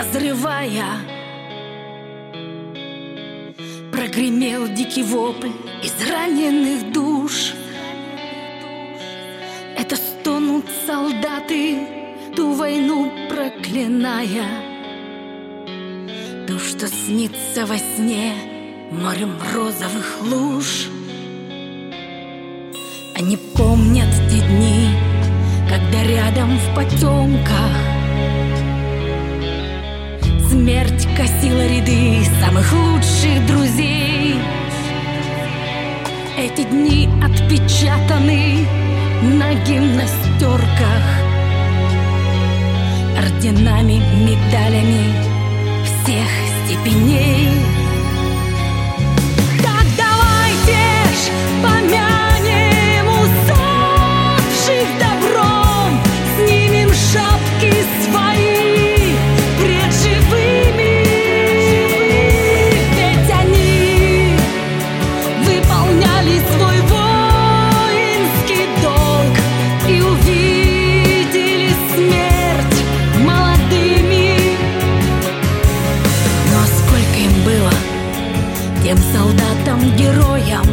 разрывая, прогремел дикий вопль из раненых душ. Это стонут солдаты, ту войну проклиная, ту, что снится во сне морем розовых луж. Они помнят те дни, когда рядом в потемках смерть косила ряды самых лучших друзей. Эти дни отпечатаны на гимнастерках орденами, медалями всех степеней. Так давайте ж помянем усопших добром, снимем шапки свои пред живыми, ведь они выполняли свой воинский долг и увидели смерть молодыми. Но сколько им было, тем солдатам-героям?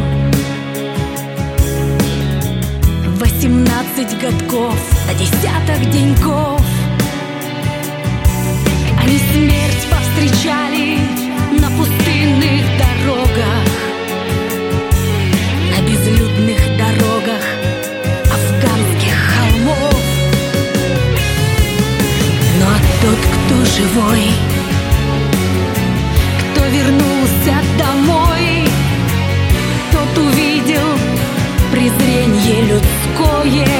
18 годков на десяток деньков. Они смерть повстречали на пустынных дорогах, на безлюдных дорогах афганских холмов. Ну а тот, кто живой, кто вернулся домой, тот увидел презренье людское